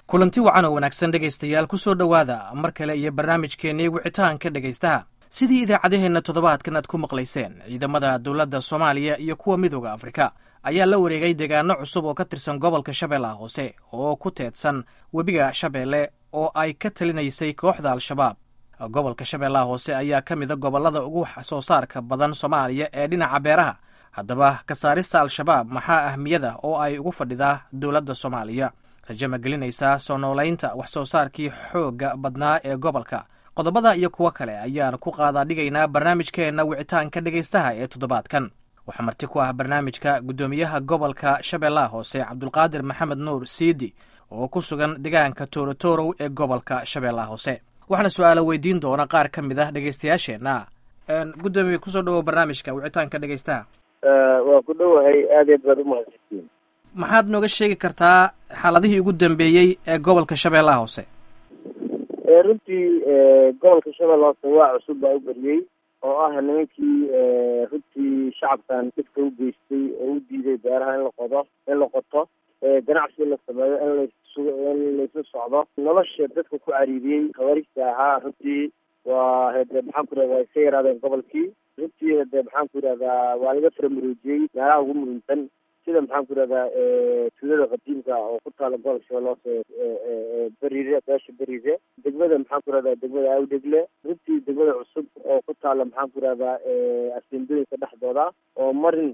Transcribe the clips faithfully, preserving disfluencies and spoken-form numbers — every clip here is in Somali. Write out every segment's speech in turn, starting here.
kulanti wacan oo wanaagsan dhegaystayaal ku soo dhowaada mar kale iyo barnaamijkeennii wicitaanka dhegaystaha sidii idaacadaheenna toddobaadkan aad ku maqlayseen ciidamada dowladda soomaaliya iyo kuwa midooda afrika ayaa la wareegay deegaano cusub oo ka tirsan gobolka shabeellaha hoose oo ku teedsan webiga shabeelle oo ay ka talinaysay kooxda al-shabaab gobolka shabeellaha hoose ayaa ka mida gobollada ugu wax soo saarka badan soomaaliya ee dhinaca beeraha haddaba ka saarista al-shabaab maxaa ahmiyada oo ay ugu fadhidaa dowladda soomaaliya rajama gelinaysaa soo noolaynta wax soo saarkii xoogga badnaa ee gobolka qodobada iyo kuwo kale ayaan ku qaadaa dhigaynaa barnaamijkeenna wicitaanka dhegaystaha ee toddobaadkan waxaa marti ku ah barnaamijka guddoomiyaha gobolka shabeellaha hoose cabdulqaadir maxamed nuur siidi oo ku sugan deegaanka toorotorow ee gobolka shabeellaha hoose waxaana su-aalo weydiin doona qaar ka mid ah dhegaystayaasheenna guddoomiye kusoo dhawow barnaamijka wicitaanka dhegaystaha waa ku dhowahay aad aad baad umahadsantiin maxaad nooga sheegi kartaa xaaladihii ugu dambeeyey ee gobolka shabeellaha hoose runtii gobolka shabeellaha hoose waa cusub baa u beriyey oo ah nimankii runtii shacabkan dhibka u geystay oo u diiday beeraha in la qodo in la qoto ganacsi la sameeyo in las in laysu socdo nolosha dadka ku cariiriyey khawaarigta ahaa runtii waa hade maxaan ku irahda way ka yaraadeen gobolkii runtii hade maxaan ku yidhahdaa waa laga faramuruujiyey meelaha ugu muhiimsan sida maxaan ku irahdaa tuulada qadiimka oo ku taala gobolka shabeellaha hoose beriire beesha beriire degmada maxaan ku irahdaa degmada awdegle runtii degmada cusub oo ku taala maxaan ku irahdaa asendooyinka dhexdooda oo marin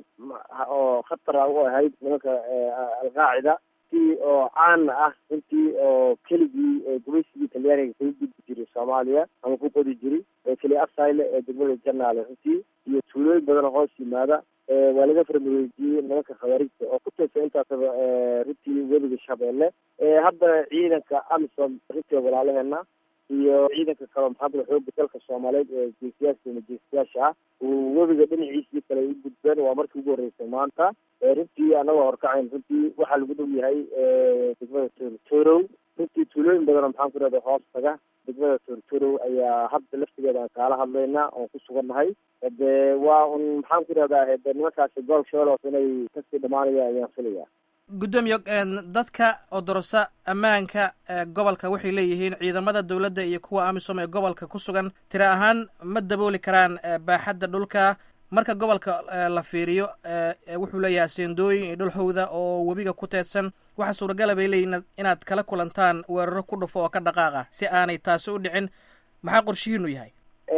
oo khatara u ahayd nimanka alqaacida si oo caana ah runtii oo keligii gumaysigii talyaaniga kaga gudbi jiray soomaaliya ama ku qodi jiray keli asayle ee degmada janaale runtii iyo tuulooyin badan oo hoos yimaada waa laga farmareejiyey nimanka khawaarigta oo ku teesa intaasaba runtii webiga shabeelle haddana ciidanka amisom runtii walaalaheena iyo ciidanka kale maxaamud xooga dalka soomaaliyeed ee geesiyaasha ama geesiyaasha ah uu webiga dhinaciisii kale u gudbeen waa markii ugu horreysay maanta runtii anagoo horkacayn runtii waxaa lagu dhow yahay degmada toorotorow runtii tuulooyin badan oo maxaan ku irahda hoos taga degmada toorotorow ayaa hadda laftigeeda aan kaala hadlaynaa oon ku sugannahay hade waa un maxaan ku irahdaa hade nimankaasi gobolka shabeellaha hoose inay kasii dhamaanaya ayaan filaya guddoomiye dadka odorosa ammaanka gobolka waxay leeyihiin ciidamada dowladda iyo kuwa amisom ee gobolka ku sugan tira ahaan ma dabooli karaan baaxadda dhulka marka gobolka la fiiriyo wuxuu leeyahay seendooyin iyo dhul howda oo webiga ku teedsan waxa suuragala bay leeyihin inaad kala kulantaan weeraro ku dhufo oo ka dhaqaaqa si aanay taasi u dhicin maxaa qorshihiinu yahay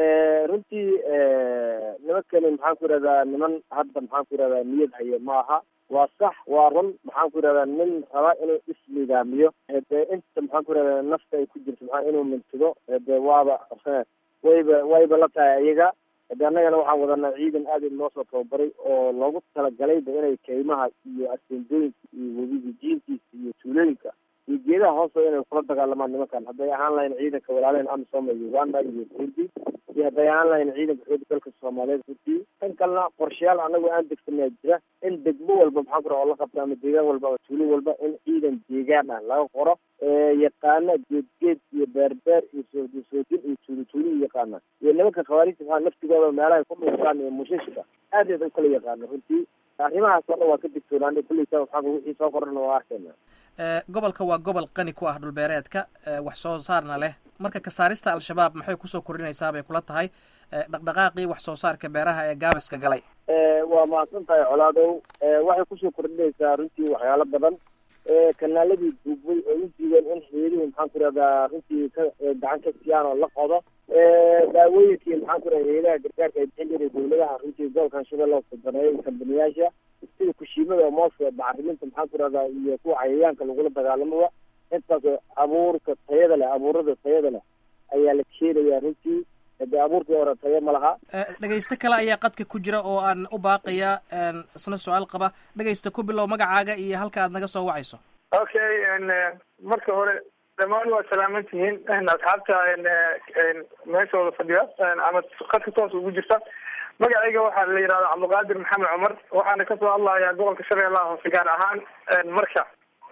runtii nimankani maxaan ku irahdaa niman hadda maxaan ku irahdaa niyad haye ma aha waa sax waa run maxaan ku irahdaa nin raba inuu isnidaamiyo hade inta maxaan ku irahdaa nafta ay ku jirto maxaa inuu mintido hade waaba wayba wayba la tahay ayaga hade annagana waxaan wadanaa ciidan aad noo soo tababaray oo loogu talagalayba inay kaymaha iyo asendooyinka iyo webiga jiintiisa iyo tuulooyinka iyo geedaha hoose inay kula dagaalamaan nimankan hadday ahaan lahayn ciidanka walaalehen amisom ee uganda iyo burundi iyo hadday ahaan lahayn ciidanka xooga dalka soomaaliyeed runtii tan kalena qorshayaal anagoo aan degsanaa jira in degmo walba maxaan ku raha oo la qabta ama deegaan walba ama tuulo walba in ciidan deegaan ah laga qoro yaqaana geedgeed iyo beerbeer iyo soodinsoodin iyo tuuli tuuli u yaqaana iyo nimanka khawaarigta maxaa naftigooda meelahay ku dhuusaan iyo mushashka aad aad u kala yaqaana runtii arrimahaas oo dhan waa ka digtoonaana kulleysa waxaan wixii soo kordhana waa arkayna gobolka waa gobol qani ku ah dhulbeereedka wax soo saarna leh marka ka saarista al-shabaab maxay kusoo kordhinaysaa bay kula tahay dhaqdhaqaaqii wax soo saarka beeraha ee gaabiska galay waa mahadsan tahay colaadow waxay kusoo kordhinaysaa runtii waxyaalo badan kanaaladii duubay oo u diideen in xeerihi maxaan ku irahdaa runtii ka gacan ka siyaan oo la qodo daawooyinkii maxaan ku irahda heelaha gargaarka ay bixin jiray dawladaha runtii gobolkan shabeellaha hoose baneeyay kambaniyaasha sida kushiimada mooska bacriminta maxaan ku irahdaa iyo kuwa cayayaanka lagula dagaalamaba intaas abuurka tayada leh abuurada tayada leh ayaa la keenayaa runtii hade abuurkii hore tayo ma laha dhegaysto kale ayaa qadka ku jira oo aan u baaqaya isna su-aal qaba dhegaysta ku bilow magacaaga iyo halka aad naga soo wacayso okay marka hore dhammaan waa salaaman tihiin asxaabta meeshooda fadhiya ama qadka toos ugu jirta magacayga waxaa la yihahda cabdulqaadir maxamed cumar waxaana kasoo hadlayaa gobolka shabeellaha hoose gaar ahaan marka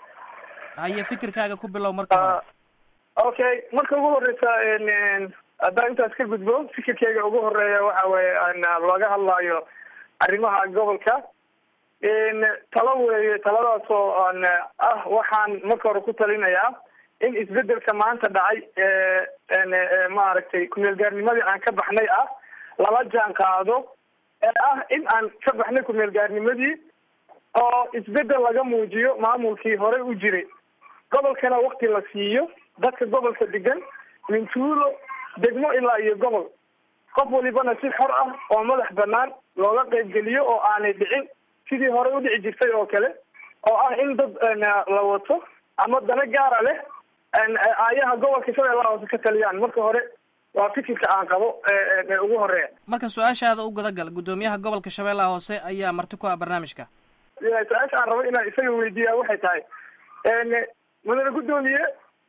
haye fikirkaaga ku bilow marka hore okay marka ugu horeysa haddaan intaas ka gudbo fikirkeyga ugu horeeya waxa weye laga hadlaayo arrimaha gobolka talo weeye taladaasoo aan ah waxaan marka hore ku talinayaa in isbedelka maanta dhacay maaragtay kumeelgaarnimadii aan ka baxnay ah lala jaan qaado ee ah in aan ka baxnay kumeelgaarnimadii oo isbedel laga muujiyo maamulkii horey u jiray gobolkana wakti la siiyo dadka gobolka degan min tuulo degmo ilaa iyo gobol qof walibana si xor ah oo madax banaan looga qaybgeliyo oo aanay dhicin sidii horey u dhici jirtay oo kale oo ah in dad la wato ama dana gaara leh aayaha gobolka shabeellaha hoose ka taliyaan. marka hore waa fikirka aan qabo ee ugu horeeya. marka su-aashaada u gudagal guddoomiyaha gobolka shabeellaha hoose ayaa marti ku ah barnaamijka. su-aasha aan rabo inaan isaga weydiiyaa waxay tahay mudane guddoomiye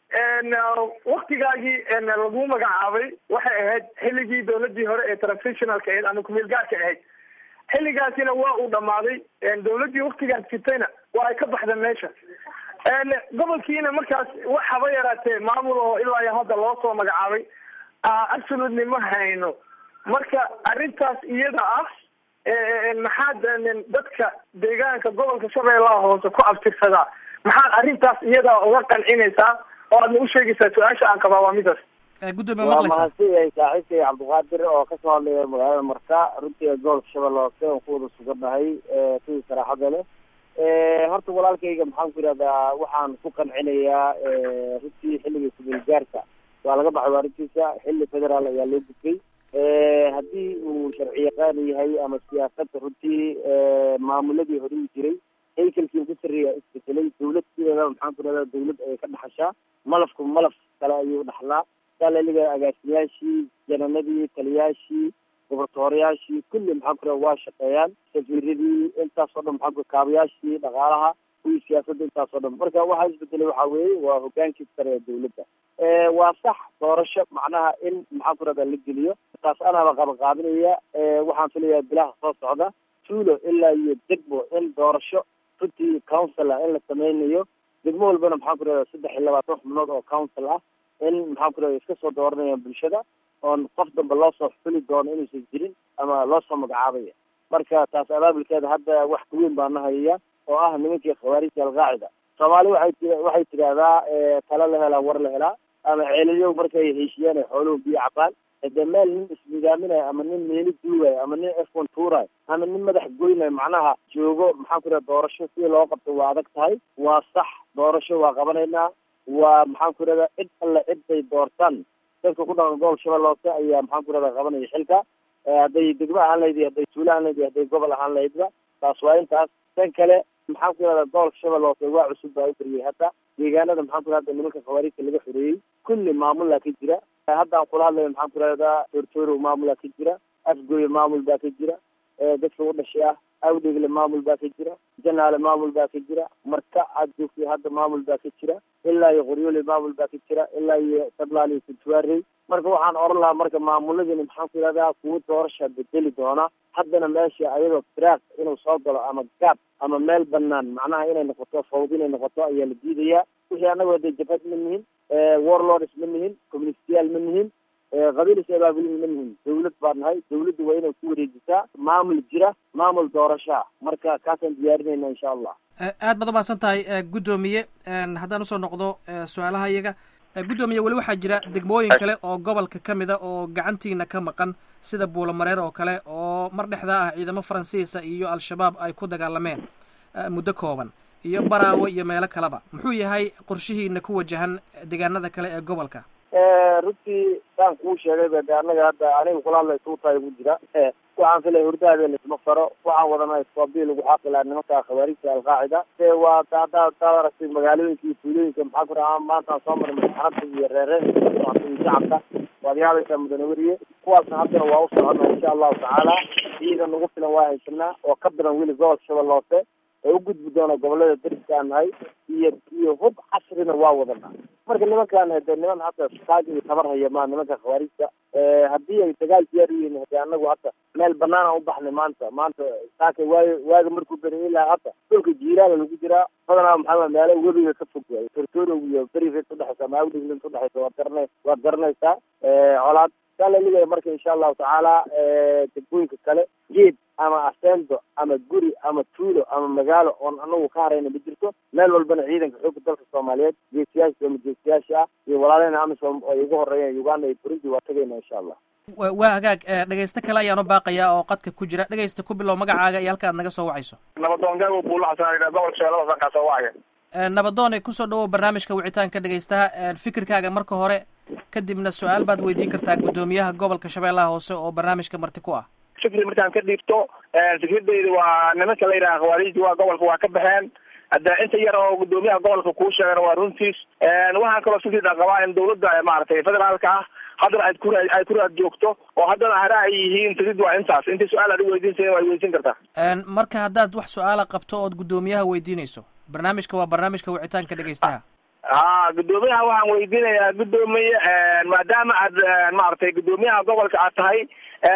waktigaagii lagu magacaabay waxay ahayd xilligii dawladii hore ee transitionalka ahayd ama kumeel gaarka ahayd. xilligaasina waa uu dhamaaday dawladii waktigaas jirtayna waa ay ka baxda meesha. gobolkiina markaas wax haba yaraatee maamul oo ilaa iyo hadda loo soo magacaabay absolutely ma hayno. marka arrintaas iyada ah maxaad dadka deegaanka gobolka shabeellaha hoose ku abtirsadaa maxaad arrintaas iyada uga qancinaysaa oo aadna u sheegaysaa? su-aasha aan qabaa waa midaas. gudoomiye waa maqlaysa mahadsanyahay saaxiibkay cabdiqaadir oo kasoo hadlaya magaalada marka runtii gobolka shabeellaha hoose aan ku wada sugannahay sidii saraaxada leh. horta walaalkayga maxaan ku yidhahdaa waxaan ku qancinayaa runtii xilliga kumeel gaarka waa laga baxay arrintiisa xilli federaal ayaa loo gudbay. haddii uu sharci yaqaan yahay ama siyaasadda runtii maamuladii hore u jiray haykalkii ku sarreeya isbedelay dawlad sideeda maxaan ku yidhahdaa dawlad ay ka dhaxashaa malafku malaf kale ayuu dhaxlaa salaliga agaasimayaashii jananadii taliyaashii gobortoorayaashii kulli maxaan ku yidhahdaa waa shaqeeyaan safiiradii intaas oo dhan maxaan ku kaabayaashii dhaqaalaha kuwii siyaasadda intaas oo dhan. marka waxaa isbedelay waxaa weeye waa hogaankii sare ee dawladda. waa sax doorasho macnaha in maxaan ku yidhahdaa la geliyo taas anaaba qabaqaabinaya. waxaan filayaa bilaha soo socda tuulo ilaa iyo degmo in doorasho runtii council ah in la sameynayo. degmo walbana maxaan ku yidhahdaa saddex iyo labaatan xubnood oo council ah in maxaan ku yidhahdaa iska soo dooranayaan bulshada oon qof damba loo soo xuli doono inuusan jirin ama loo soo magacaabaya. marka taas abaabulkeeda hadda wax kaweyn baa nahayaya oo ah nimankii khawaarijta alqaacida. soomaali waxay waxay tidhaahdaa talo la helaa war la helaa ama ceelaliyow markay heshiiyaan ay xooluhu biyo cabaan. hade meel nin isnidaaminayo ama nin meeli duugayo ama nin efon tuurayo ama nin madax goynayo macnaha joogo maxaan ku yidhahda doorasho sidii loo qabto waa adag tahay. waa sax doorasho waa qabanaynaa. waa maxaan ku yidhahdaa cid alle cid bay doortaan dadka ku dhaqan gobol shabeelle hoose ayaa maxaan ku yidhahdaa qabanaya xilka. hadday degmo ahaan lahayd hadday tuulo ahaan lahayd hadday gobol ahaan lahaydba taas waa intaas. tan kale maxaan ku yidhahdaa gobolka shabeelle hoose waa cusub baa u beriyay hadda deegaanada maxaan ku yidhahda nimanka khawaarijta laga xoreeyey kulli maamulaa ka jira. hadda aan kula hadlayo maxaan ku yidhahdaa toortoorow maamulaa ka jira, afgooye maamul baa ka jira, dadka u dhashay ah awdhegle maamul baa ka jira, janaale maamul baa ka jira, marka aad joogtay hadda maamul baa ka jira, ilaa iyo qoryoole maamul baa ka jira, ilaa iyo sablaal iyo kuntuwaarey. marka waxaan oran lahaa marka maamuladani maxaan ku yidhahdaa kuwo doorasha bedeli doona. haddana meesha ayadoo firaaq inuu soo galo ama gaab ama meel banaan macnaha inay noqoto fawd inay noqoto ayaa la diidayaa. wixii annago de jabhad ma nihin, warlords ma nihin, communistiyaal ma nihin, qabiil is abaabulin ma nihin. dawlad baa nahay. dawladdu waa inay ku wareejisaa maamul jira, maamul doorashaa. marka kaasaan diyaarinayna insha allah. aad baad umahadsan tahay guddoomiye. haddaan usoo noqdo su-aalaha iyaga guddoomiye weli waxaa jira degmooyin kale oo gobolka ka mid a oo gacantiina ka maqan sida buulomareer oo kale oo mar dhexdaa ah ciidamo faransiisa iyo al-shabaab ay ku dagaalameen muddo kooban iyo baraawe iyo meelo kaleba. muxuu yahay qorshihiina ku wajahan deegaanada kale ee gobolka? runtii saan kuu sheegayba de annaga hadda aniga kula hadlay tuutaay ugu jira. waxaan filay hurdaada laisma faro. waxaan wadanaa isbaabii lagu xaqilaa nimanka khawaarijta alqaacida. waa hadaad hadaad aragtay magaalooyinka iyo tuulooyinka maxaa ku dhahaa maantaan soo maray madaxarabta iyo reereen iyo shacabka waad yaabaysaa mudane weriye. kuwaasna haddana waa u soconnaa insha allahu tacaala. ciidan nagu filan waa haysanaa oo ka badan weli gobolka shabeelle hoose ee u gudbi doona gobolada dariska aan nahay iyo iyo hub casrina waa wadanaa. marka nimankaan hade niman hadda saag iyo tabar haya maa nimanka khawaarijta. haddii ay dagaal diyaar u yihiin hade annagu hadda meel banaana u baxnay maanta maanta saaka waayo waaga markuu beri ilaa hadda dhulka jiiraala lagu jiraa. badanaa maxaa meelo webiga ka fog waayo tortorow iyo berireed udhexaysa ama awdheglin udhexaysa waad garana waad garanaysaa. colaad saa la ligaya marka insha allahu tacaala degmooyinka kale geed ama aseendo ama guri ama tuulo ama magaalo oon anagu ka harayna ma jirto meel walbana ciidanka xoogga dalka soomaaliyeed geesiyaasha ama geesiyaasha ah iyo walaalena amisom ay ugu horeeyeen uganda iyo burundi waa tagayna insha allah waa hagaag dhegaysto kale ayaan u baaqayaa oo qadka ku jira dhegaysta ku bilow magacaaga iyo halka aad naga soo wacayso. nabadoon gaabo buulo xasan gobolka shabeellaha hoose ka soo wacaya. nabadoon kusoo dhawow barnaamijka wicitaanka dhegaystaha fikirkaaga marka hore kadibna su-aal baad weydiin kartaa guddoomiyaha gobolka shabeellaha hoose oo barnaamijka marti ku ah. fikri markaan ka dhiibto fikradeyda waa nimanka la yidhaha khawaariijta waa gobolka waa ka baxeen hadda inta yar oo guddoomiyaha gobolka kuu sheegana waa runtiis waxaan kaloo fikrida qabaa in dawladda maaragtay federaalka ah haddana aad ku ay ku raad joogto oo haddana hara ay yihiin fikrid waa intaas intii su-aal aad weydiinsa waa weydiin kartaa. marka haddaad wax su-aala qabto ood guddoomiyaha weydiinayso barnaamijka waa barnaamijka wicitaanka dhegaystaha. ha guddoomiyaha waxaan weydiinayaa guddoomiye maadaama aad maaragtay guddoomiyaha gobolka aad tahay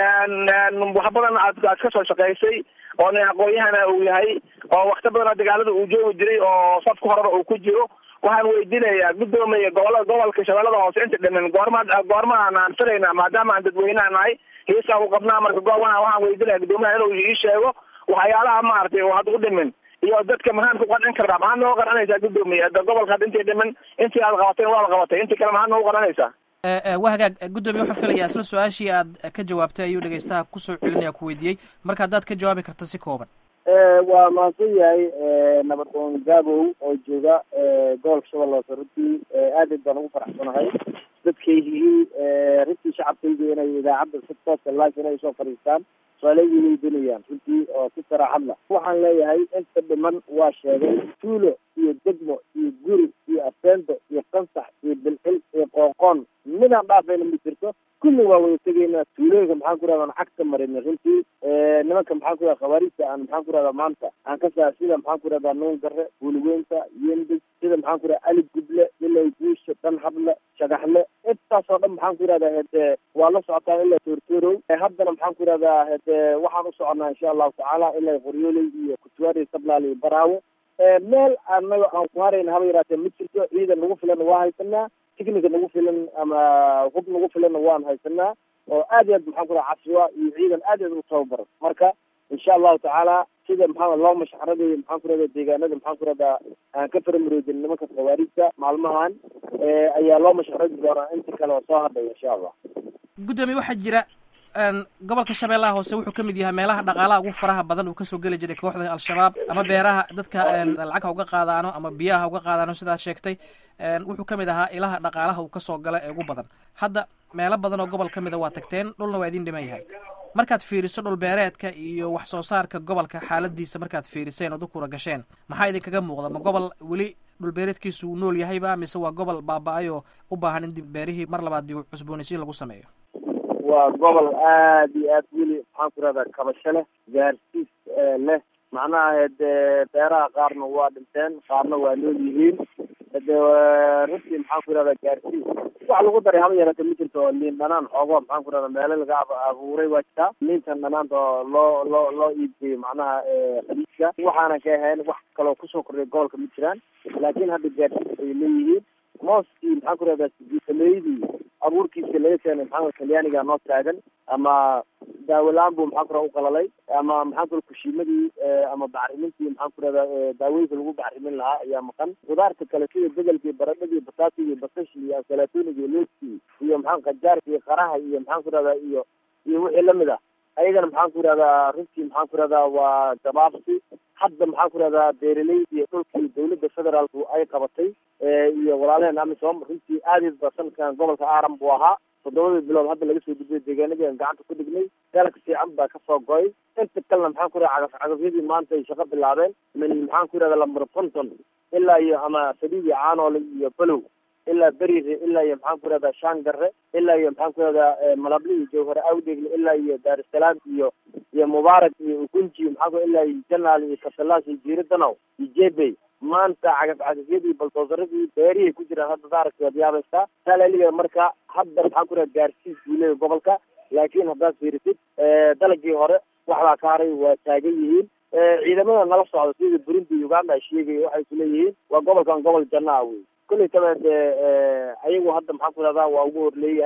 wax badan aad aad kasoo shaqaysay oo nin aqoon-yahana uu yahay oo wakti badan dagaalada uu joogi jiray oo safka horeba uu ku jiro waxaan weydiinayaa guddoomiye gobolada gobolka shabeellada hoose inta dhiman goorma goormaan aan filaynaa maadaama aan dadweynaha nahay hiisaa u qabnaa marka goobaha waxaan weydiinaya guddoomiyaha inuu ii sheego waxyaalaha maaragtay oo hadda u dhimin iyo dadka maxaan ku qancin karnaa maxaad nooga qancinaysaa guddoomiye hadda gobolka hadda intay dhiman intii aad qabateen waad qabatay intii kale maxaad nooga qancinaysaa. waa hagaag guddoomiye waxaan filayaa isla su-aashii aad ka jawaabtay ayuu dhegaystaha kusoo celinaya ku weydiiyey marka haddaad ka jawaabi karto si kooban. waa mahadsan yahay nabadoon gaabow oo jooga gobolka shabeellaha hoose runtii aad aad baan ugu faraxsanahay dadkaygii runtii shacabkayga inay idaacadda si tooska live inay usoo fadhiistaan su-aaleyii weydiinayaan runtii oo si saraaxad lah waxaan leeyahay inta dhiman waa sheegay tuulo iyo degmo iyo guri iyo aseento iyo qansax iyo bilcil iyo qoonqoon midaan dhaafayna ma jirto kulli waa wada tegaynaa tuulooyinka maxaan ku rahdaa cagta marina runtii nimanka maxaan ku rahdaa khawaariijta aan maxaan ku rahdaa maanta aan ka saa sida maxaan ku rahdaa nuun garre buuliweynta yendis sida maxaan ku rahdaa ali guble ilay guusha dhan hadle shagaxle intaasoo dhan maxaan ku rahdaa hede waa la socotaa ilaa toortoorow haddana maxaan ku rahdaa hede waxaan u soconaa insha allahu tacaala ilaa qoryooley iyo kutuwaari sablaal iyo baraawo meel anaga aan ku harayna haba yaraatee ma jirto ciidan nagu filan waa haysanaa ticnica nagu filan ama hub nagu filanna waan haysanaa oo aad iyo aad maxaan ku raha casriwa iyo ciidan aad aad u tababaran marka insha allahu tacaala sida maxaa loo mashxaradeeyo maxaan ku rahdaa deegaanada maxaan ku rahdaa aan ka faramaroodin nimanka khawaariijta maalmahan ayaa loo mashxaradi doonaa inta kale oo soo hadhaya insha allah. guddoomiye waxaa jira gobolka shabeellaha hoose wuxuu ka mid yahay meelaha dhaqaalaha ugu faraha badan uu kasoo geli jiray kooxda al-shabaab ama beeraha dadka lacag ha uga qaadaano ama biyaha ha uga qaadaano sidaad sheegtay wuxuu ka mid ahaa ilaha dhaqaalaha uu kasoo gala ee ugu badan hadda meelo badan oo gobol ka mida waa tagteen dhulna waa idin dhiman yahay markaad fiiriso dhul beereedka iyo wax soo saarka gobolka xaaladiisa markaad fiiriseen ood u kura gasheen maxaa idinkaga muuqda ma gobol weli dhul beereedkiisu uu nool yahayba mise waa gobol baaba-ay oo u baahan in beerihii mar labaad dib cusboonaysiin lagu sameeyo. waa gobol aad iyo aad weli maxaan ku rahdaa kabasho leh gaarsiis leh macnaha hede beeraha qaarna waa dhinteen qaarna waa nool yihiin hade runtii maxaan ku rahdaa gaarsiis wax lagu daray haba yarate ma jirto oo liin dhanaan xoogo maxaan ku rahdaa meelo laga abuuray waa jirtaa liintan dhanaanta oo loo loo loo iibgeeyo macnaha khaliijka waxaana ka ahayn wax kaloo kusoo kordhay gobolka ma jiraan laakiin hadda gaarsiis ay leeyihiin mooskii maxaan ku rahdaa sigiisameydii abuurkiisa laga keenay maxaa talyaaniga noo taagan ama daawolaan buu maxaan ku raha u qalalay ama maxaan ku kushiimadii ama bacrimintii maxaan ku rahdaa daawooyinka lagu bacrimin lahaa ayaa maqan khudaarta kale sida bedelkii baradhadii bataatiga basashii iyo ansalatooniga iyo looskii iyo maxaan qajaarka iyo qaraha iyo maxaan ku rahdaa iyo iyo wixii lamid ah ayagana maxaan ku rahdaa runtii maxaan ku rahdaa waa gabaabsi hadda maxaan ku rahdaa beeraleyda iyo dhulkii dawladda federaalku ay qabatay iyo walaalaheen amisom runtii aadaed ba sanadkan gobolka aaran buu ahaa toddobadii bilood hadda laga soo gudbiyay deegaanadii aan gacanta ku dhignay dalka fiican baa kasoo goy inta kalena maxaan ku raha cagaf cagafyadii maanta ay shaqo bilaabeen min maxaan ku rahdaa lambar konton ilaa iyo ama saliidi caanoole iyo balow ilaa berire ilaa iyo maxaan ku rahdaa shaangare ilaa iyo maxaan ku rahdaa malable iyo jawhare awdeegle ilaa iyo daarusalaam iyo iyo mubaarak iyo ugunji maxaan ku ilaa iyo janaal iyo kasalaas iyo jiiro danow iyo jebey maanta cagaf cagafyadii baltoosaradii beerihii ku jiraan hadda daaragti waad yaabaysaa saalaliga marka hadda maxaan ku raha gaarsiis buu leeyahy gobolka laakiin haddaad fiirisid dalagii hore waxbaa ka haray waa taagan yihiin ciidamada nala socda sida burundi uganda ay sheegaya waxay ku leeyihiin waa gobolkan gobol janna ah wey kullay taba dee ayagu hadda maxaan ku rahdaa waa ugu horleeyahay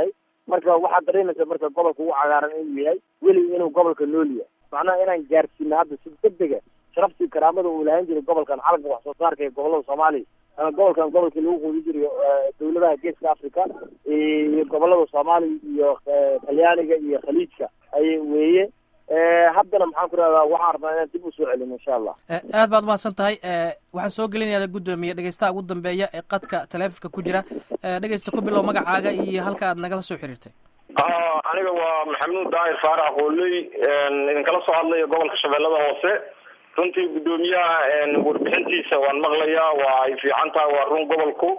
marka waxaad dareemaysa marka gobolka ugu cagaaran inuu yahay weli inuu gobolka nool yahay macnaha inaan gaarsiino hadda si degdega sharaftii karaamada uu lahaan jiray gobolkan calanka wax soo saarka ee gobolada soomaaliya ama gobolkan gobolkii lagu quudi jiray dawladaha geeska africa iyo gobolada soomaaliya iyo talyaaniga iyo khaliijka ayay weeye haddana maxaan ku rahdaa waxaan rabnaa inaan dib usoo celino insha allah aad baad umahadsan tahay waxaan soo gelinayaa guddoomiye dhegeystaha ugu dambeeya ee qadka taleefonka ku jira dhegeysta ku bilow magacaaga iyo halka aad nagala soo xiriirtay aniga waa maxamuud daahir faarax qooley idinkala soo hadlaya gobolka shabeellada hoose runtii guddoomiyaha warbixintiisa waan maqlayaa waa ay fiican tahay waa run gobolku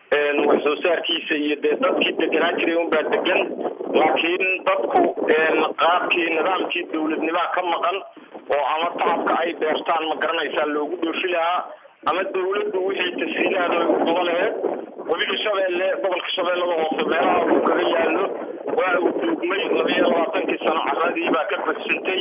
wax soo saarkiisa iyo dee dadkii deganaan jiray unbaa degan laakiin dadku qaabkii nidaamkii dawladnimaa ka maqan oo ama tacabka ay beertaan ma garanaysaa loogu dhoofi lahaa ama dawladdu wixii tasiilaada ay u qaba laheed weliba shabeelle gobolka shabeellada hoose meelaha uu kaga yaallo waa uu duugmay laba iyo labaatankii sano caradii baa ka fagsantay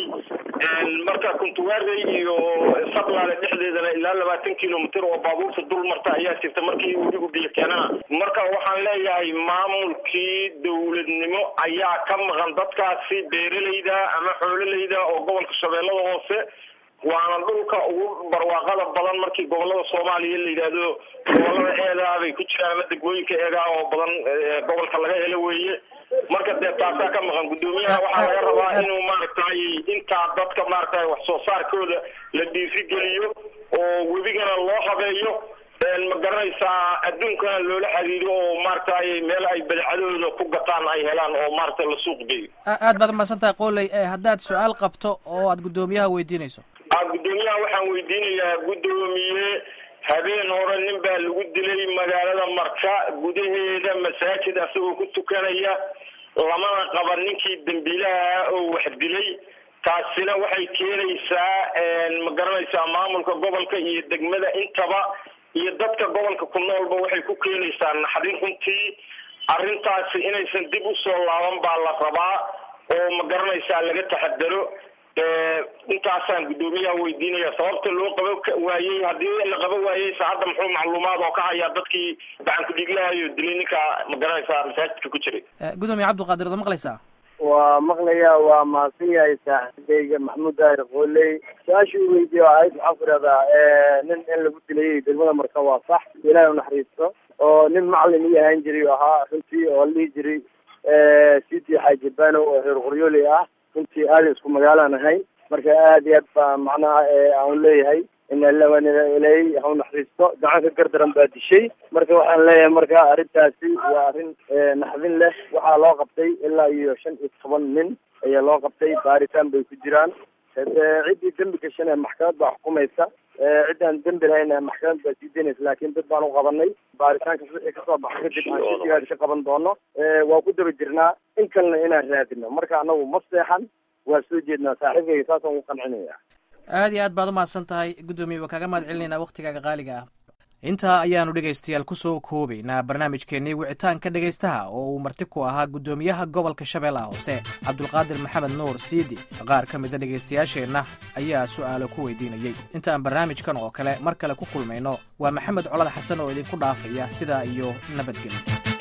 marka kuntuwaarey iyo sablaale dhexdeedana ilaa labaatan kilomitr oo baabuurta dul marta ayaa jirta markii webigu biyo keenana marka waxaan leeyahay maamulkii dawladnimo ayaa ka maqan dadkaasi beeralayda ama xoololeyda oo gobolka shabeellada hoose waana dhulka ugu barwaaqada badan markii gobolada soomaaliya la yidhaahdo gobolada eedaa bay ku jiraan ama degmooyinka eedaa oo badan gobolka laga helo weeye marka dee taasaa ka maqan guddoomiyaha waxaa laga rabaa inuu maaragtay intaa dadka maaragtay wax soo saarkooda la dhiirigeliyo oo webigana loo habeeyo ma garanaysaa adduunkana loola xiriiro oo maaragtay meel ay badacadooda ku gataan ay helaan oo maaragtay la suuq geeyo aad baad umahadsan tahay qooley haddaad su-aal qabto oo aad guddoomiyaha weydiinayso guddoomiyaha waxaan weydiinayaa guddoomiye habeen hore nin baa lagu dilay magaalada marka gudaheeda masaajid asagoo ku tukanaya lamana qaban ninkii dambiilaha oo wax dilay taasina waxay keenaysaa ma garanaysaa maamulka gobolka iyo degmada intaba iyo dadka gobolka ku noolba waxay ku keenaysaa naxdin runtii arrintaasi inaysan dib usoo laaban baa la rabaa oo ma garanaysaa laga taxadaro intaasaan guddoomiyaha weydiinaya sababta loo qaba waayey haddii la qaba waayey saacadda muxuu macluumaad oo ka hayaa dadkii gacan ku-dhiiglahayo dilay ninka ma garanaysaa masaajidka ku jiray guddoomiye cabdiqaadir waad maqlaysaa waa maqlayaa waa mahadsan yahay saaxiibkayga maxamuud daahir qooley su-aashii u weydiiye oo ahayd waxaan ku ihahdaa nin in lagu dilayay degmada marka waa sax ilaahay unaxariisto oo nin macalin ii ahaan jiray ahaa runtii oo la dhihi jiray city xaajibano oo reer qoryooley ah runtii aada isku magaalaan ahayn marka aada iyo aad baa macnaha aan leeyahay ina lawanida ilay ha unaxariisto gacanka gardaran baa dishay marka waxaan leeyahay marka arrintaasi waa arrin naxdin leh waxaa loo qabtay ilaa iyo shan iyo toban nin ayaa loo qabtay baaritaan bay ku jiraan ciddii dembi gashan ee maxkamad baa xukumaysa ciddaan dembi lahayn maxkamad baa sii daynaysa laakiin dad baan u qabanay baaritaankas wixii kasoo baxa kadib aan sidigaadi ka qaban doono waa ku daba jirnaa in kalena inaan raadino marka anagu ma seexan waa soo jeednaa saaxiibkayga saasaan ugu qancinaya aad iyo aad baad umahadsan tahay guddoomiye waa kaaga mahad celinaynaa waktigaaga qaaliga ah intaa ayaanu dhegaystayaal kusoo koobaynaa barnaamijkeennii wicitaanka dhegaystaha oo uu marti ku ahaa guddoomiyaha gobolka shabeellaha hoose cabdulqaadir maxamed nuur siidi qaar ka mida dhegaystayaasheenna ayaa su'aalo ku weydiinayey inta aan barnaamijkan oo kale mar kale ku kulmayno waa maxamed colad xasan oo idinku dhaafaya sidaa iyo nabadgelyo